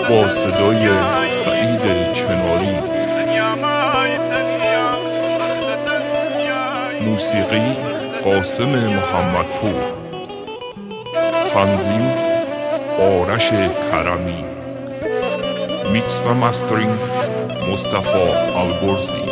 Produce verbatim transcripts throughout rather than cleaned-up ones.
با صدای سعید کناری، موسیقی قاسم محمدپور، تنظیم آرش کرمی، میکس و مسترینگ مصطفی البرزی.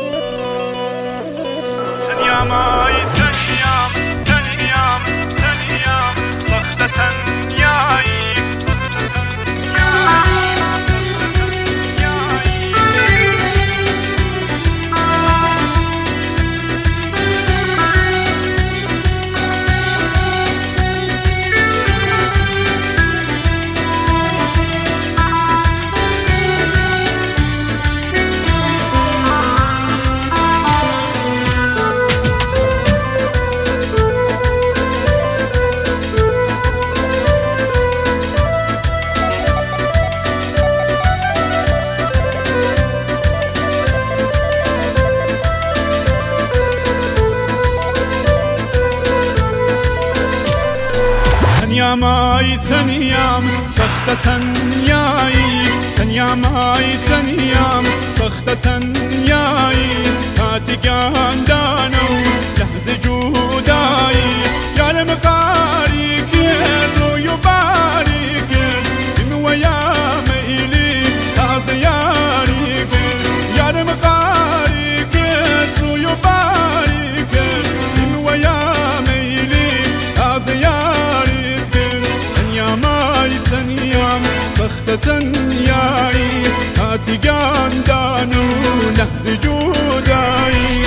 تنیا مای تنیام سخت تنیایی، تنیا مای تنیام سخت تنیایی، هاتی گاندانو لحظه جودایی، یارم قاری کرد روی باری کرد، این ویا میلی تازه یاری کرد، یارم قاری کرد روی باری کرد، این ویا میلی تازه یاری. تنیام سخت تنیایی، هاتی گاندانو لحظه جودایی.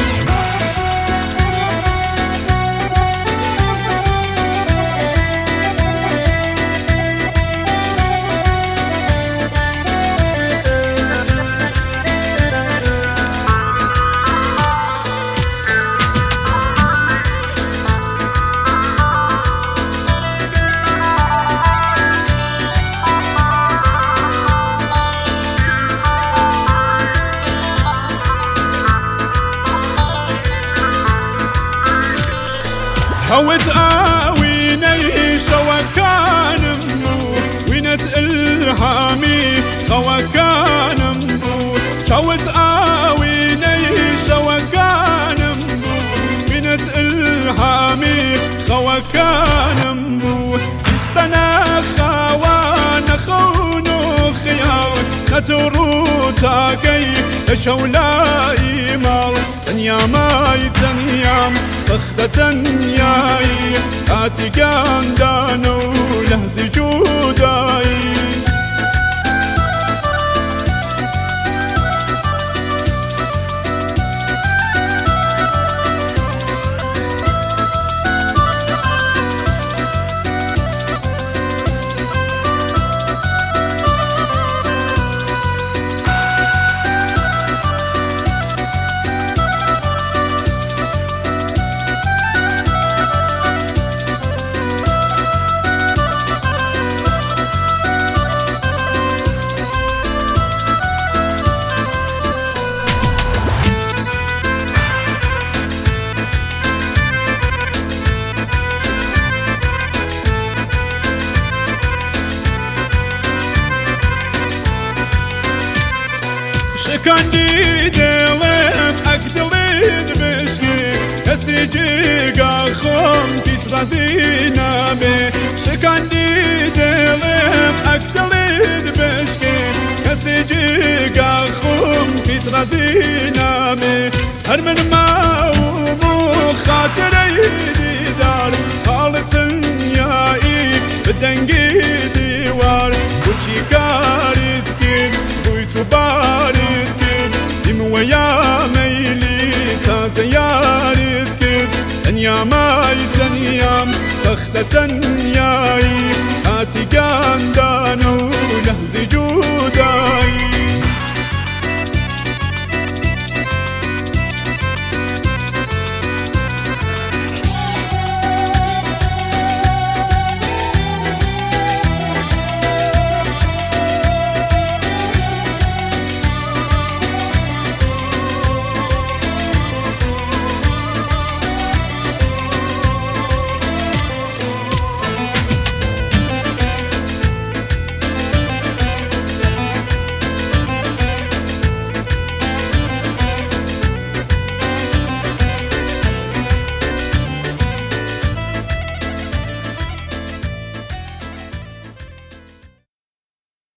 هوت آويني شوكان مو وينت الهامي خوكان مو، هوت آويني شوكان مو وينت الهامي خوكان مو، استنا خوان خونو خيار نترو تاكي شولاي مال. تنيا ماي تنيام سخت تنیایی، هاتی گاندانو لحظه جودایی. شكاندي دلم أقدلين بشكي كسرجي قاخم تترازينا بي، شكاندي دلم أقدلين بشكي كسرجي قاخم تترازينا بي، هر من ما ومو خاطري ديدار خالة تنياي بدنقي ديوار وشي كاري تكين بويتو باري ويا ميلي تازه ياري تكر. تنيا ماي تنيام سخت تنياي، هاتي قاندانو لحظه جود